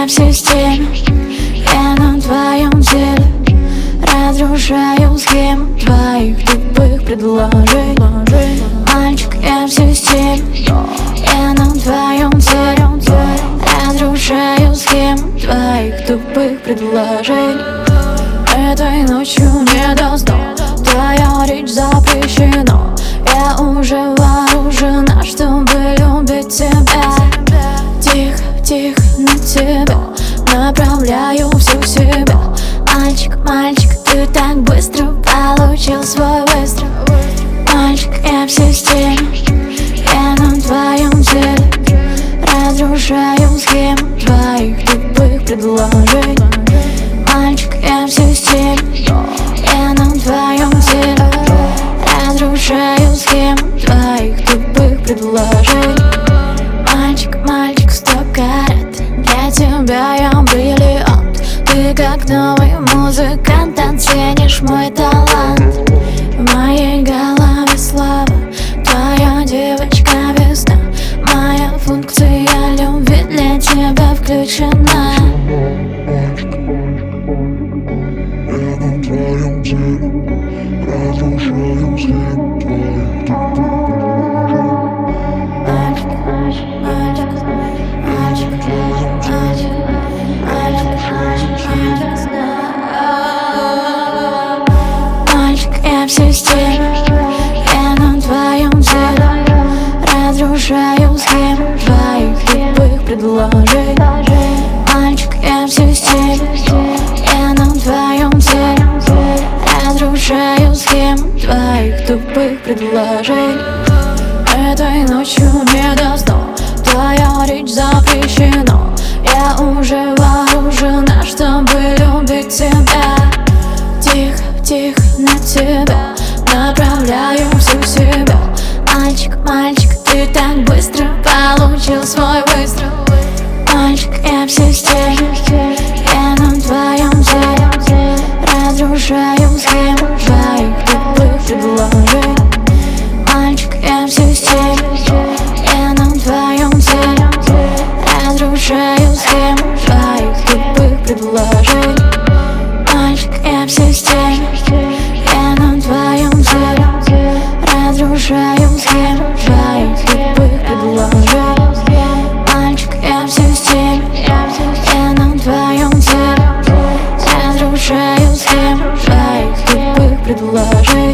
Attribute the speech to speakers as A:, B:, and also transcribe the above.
A: в системе, я на твоем теле. Разрушаю схему твоих тупых предложений. Мальчик, я в системе, я на твоем теле. Разрушаю схему твоих тупых предложений. Этой ночью не до сна, твоя речь запрещена. Я уже вооружена, чтобы любить тебя. Тихо, тихо на тебя направляю всю себя. Мальчик, мальчик, ты так быстро получил свой выстрел. Мальчик, я в системе, я на твоем теле. Разрушаю схему твоих тупых предложений. Мальчик, я в системе, я на твоем теле. Разрушаю схему твоих тупых предложений. Мальчик, мальчик, 100 карат, для тебя я бриллиант. Ты как новый музыкант, оценишь мой талант. В моей голове слава, твоя девочка весна. Моя функция любви для тебя включена.
B: Я на твоем теле, разрушаю схему твоих тупых
A: Мальчик, я в системе, я на твоем теле. Разрушаю схему твоих тупых предложений. Мальчик, я в системе, я на твоем теле. Разрушаю схему твоих тупых предложений. Этой ночью не до сна, твоя речь запрещена. Я уже вооружена, чтобы любить тебя. Тихо, тихо на тебя направляю всю себя. Мальчик, мальчик, ты так быстро получил свой выстрел. Мальчик, я в системе, я на твоем теле. Разрушаю схему твоих тупых предложений. Мальчик, я в системе, я на твоем теле. Разрушаю схему твоих тупых предложений. Мальчик, я в системе, я на твоем теле. Разрушаю схему твоих тупых предложений. Мальчик, я в системе, я на твоем теле. Разрушаю схему твоих тупых предложений.